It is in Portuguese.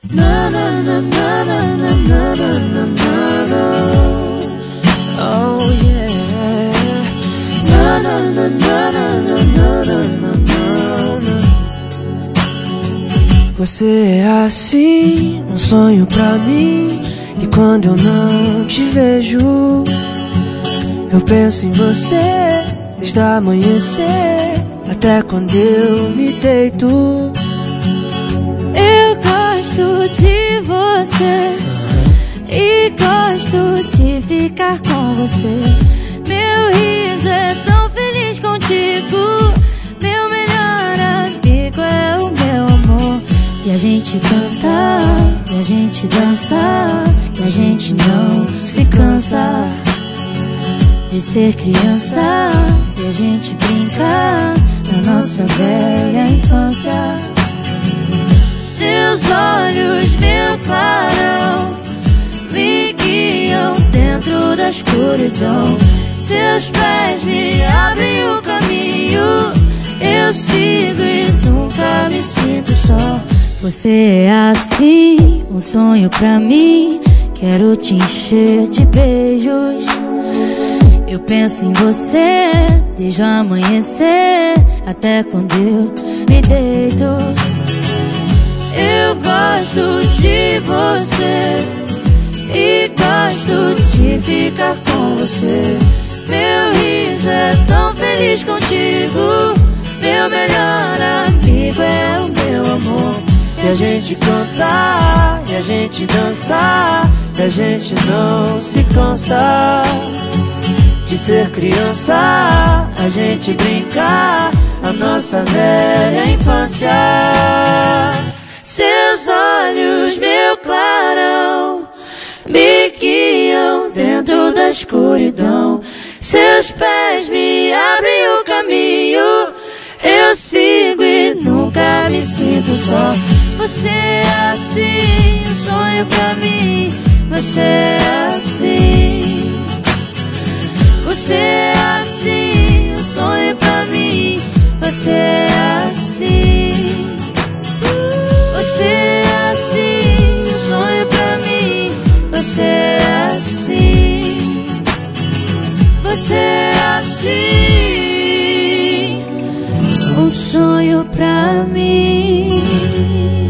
Na na na na na na na na na. Oh yeah. Na na na na na na na na. Você é assim, um sonho pra mim. E quando eu não te vejo, eu penso em você desde amanhecer até quando eu me deito. Eu gosto de você e gosto de ficar com você. Meu riso é tão feliz contigo. Meu melhor amigo é o meu amor. E a gente canta, e a gente dança, e a gente não se cansa de ser criança. E a gente brinca na nossa velha infância. Seus olhos, meu clarão, me guiam dentro da escuridão. Seus pés me abrem o caminho. Eu sigo e nunca me sinto só. Você é assim, um sonho pra mim. Quero te encher de beijos. Eu penso em você desde o amanhecer até quando eu me deito. Eu gosto de você e gosto de ficar com você. Meu riso é tão feliz contigo. Meu melhor amigo é o meu amor. E a gente canta, e a gente dança, e a gente não se cansa de ser criança. A gente brinca a nossa velha infância. Seus olhos, meu clarão, me guiam dentro da escuridão. Seus pés me abrem o caminho. Eu sigo e nunca me sinto só. Você é assim, um sonho pra mim. Você é assim. Você é assim, um sonho pra mim. Você é assim. Você é assim, um sonho pra mim. Você é assim. Você é assim, um sonho pra mim.